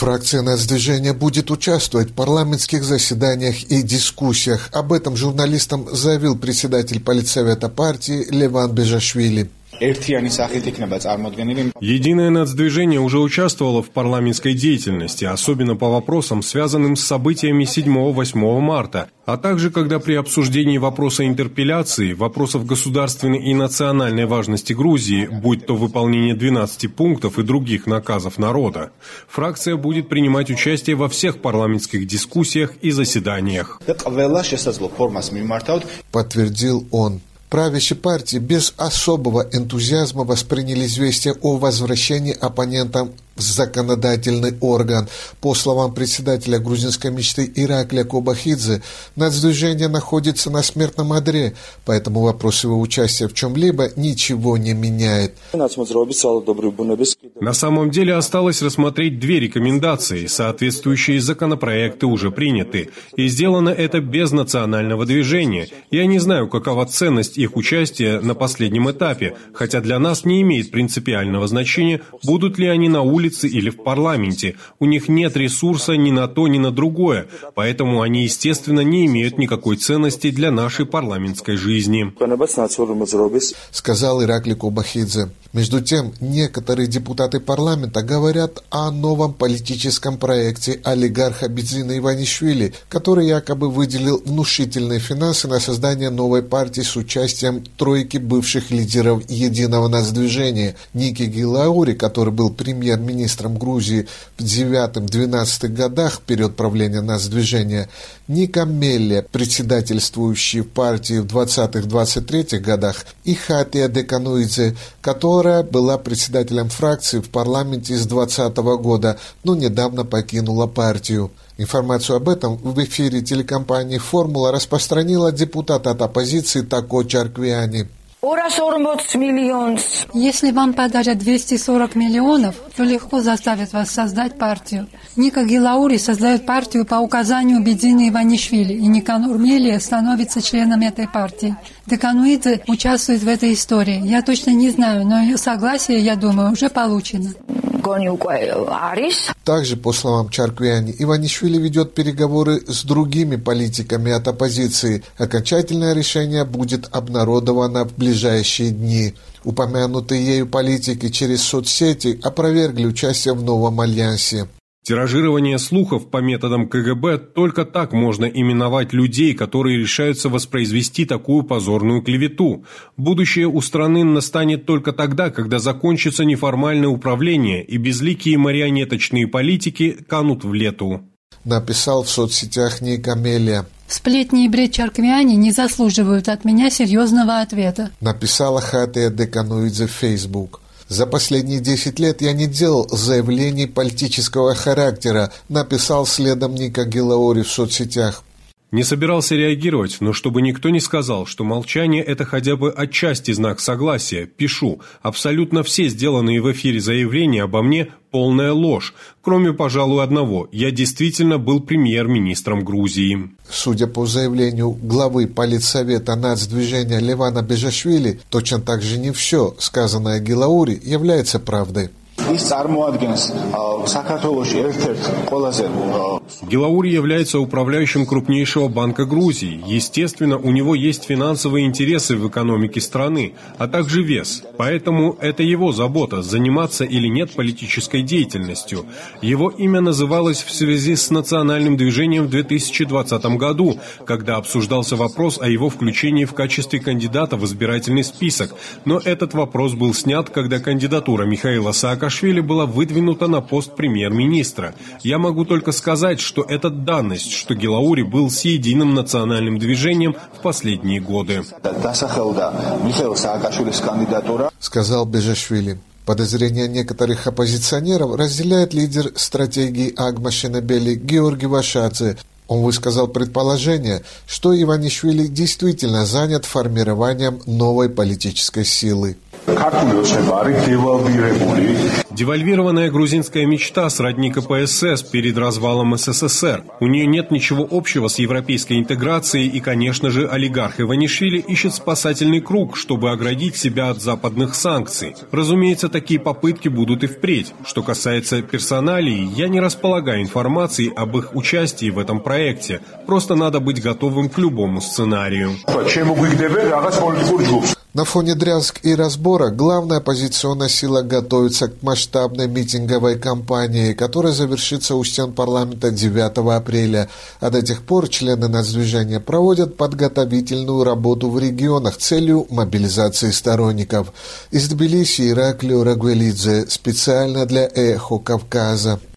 Фракция Нацдвижения будет участвовать в парламентских заседаниях и дискуссиях. Об этом журналистам заявил председатель политсовета партии Леван Бежашвили. Единое нацдвижение уже участвовало в парламентской деятельности, особенно по вопросам, связанным с событиями 7-8 марта, а также когда при обсуждении вопроса интерпелляции, вопросов государственной и национальной важности Грузии, будь то выполнение 12 пунктов и других наказов народа, фракция будет принимать участие во всех парламентских дискуссиях и заседаниях. Подтвердил он. Правящие партии без особого энтузиазма восприняли известие о возвращении оппонентам в законодательный орган. По словам председателя грузинской мечты Ираклия Кобахидзе, нацдвижение находится на смертном одре, поэтому вопрос его участия в чем-либо ничего не меняет. На самом деле осталось рассмотреть 2 рекомендации, соответствующие законопроекты уже приняты, и сделано это без национального движения. Я не знаю, какова ценность их участия на последнем этапе, хотя для нас не имеет принципиального значения, будут ли они на улице или в парламенте. У них нет ресурса ни на то, ни на другое, поэтому они, естественно, не имеют никакой ценности для нашей парламентской жизни. Сказал Ираклий Кобахидзе. Между тем, некоторые депутаты парламента говорят о новом политическом проекте олигарха Бидзина Иванишвили, который якобы выделил внушительные финансы на создание новой партии с участием тройки бывших лидеров Единого нацдвижения: Ники Гилаури, который был премьер-министром Грузии в 9-12 годах в период правления нацдвижения, Ника Мелле, председательствующий в партии в 20-23 годах, и Хатия Декануидзе, которая была председателем фракции в парламенте с 2020 года, но недавно покинула партию. Информацию об этом в эфире телекомпании «Формула» распространила депутат от оппозиции Тако Чарквиани. Если вам подарят 240 миллионов, то легко заставят вас создать партию. Ника Гилаури создает партию по указанию Бидзина Иванишвили, и Никанор Мелия становится членом этой партии. Декануидзе участвует в этой истории. Я точно не знаю, но ее согласие, я думаю, уже получено. Также, по словам Чарквиани, Иванишвили ведет переговоры с другими политиками от оппозиции. Окончательное решение будет обнародовано в ближайшие дни. Упомянутые ею политики через соцсети опровергли участие в новом альянсе. Тиражирование слухов по методам КГБ – только так можно именовать людей, которые решаются воспроизвести такую позорную клевету. Будущее у страны настанет только тогда, когда закончится неформальное управление и безликие марионеточные политики канут в лету. Написал в соцсетях Ника Мелия. Сплетни и бред Чарквиани не заслуживают от меня серьезного ответа. Написала Хатия Декануидзе в Facebook. За последние 10 лет я не делал заявлений политического характера, написал следом Ника Гилаури в соцсетях. Не собирался реагировать, но чтобы никто не сказал, что молчание – это хотя бы отчасти знак согласия, пишу. Абсолютно все сделанные в эфире заявления обо мне – полная ложь. Кроме, пожалуй, одного – я действительно был премьер-министром Грузии. Судя по заявлению главы политсовета нацдвижения Левана Бежашвили, точно так же не все, сказанное Гилаури, является правдой. Гилаури является управляющим крупнейшего банка Грузии. Естественно, у него есть финансовые интересы в экономике страны, а также вес. Поэтому это его забота, заниматься или нет политической деятельностью. Его имя называлось в связи с национальным движением в 2020 году, когда обсуждался вопрос о его включении в качестве кандидата в избирательный список. Но этот вопрос был снят, когда кандидатура Михаила Саакашвили была выдвинута на пост премьер-министра. Я могу только сказать, что это данность, что Гилаури был с Единым национальным движением в последние годы. Сказал Бежашвили. Подозрения некоторых оппозиционеров разделяет лидер стратегии Агма Шинебели Георгий Вашадзе. Он высказал предположение, что Иванишвили действительно занят формированием новой политической силы. Девальвированная грузинская мечта сродни КПСС перед развалом СССР. У нее нет ничего общего с европейской интеграцией, и, конечно же, олигарх Иванишвили ищет спасательный круг, чтобы оградить себя от западных санкций. Разумеется, такие попытки будут и впредь. Что касается персоналий, я не располагаю информацией об их участии в этом проекте. Просто надо быть готовым к любому сценарию. На фоне дрязг и разборок главная оппозиционная сила готовится к масштабной митинговой кампании, которая завершится у стен парламента 9 апреля. А до тех пор члены нацдвижения проводят подготовительную работу в регионах с целью мобилизации сторонников. Из Тбилиси Ираклио Рагвелидзе специально для «Эхо Кавказа».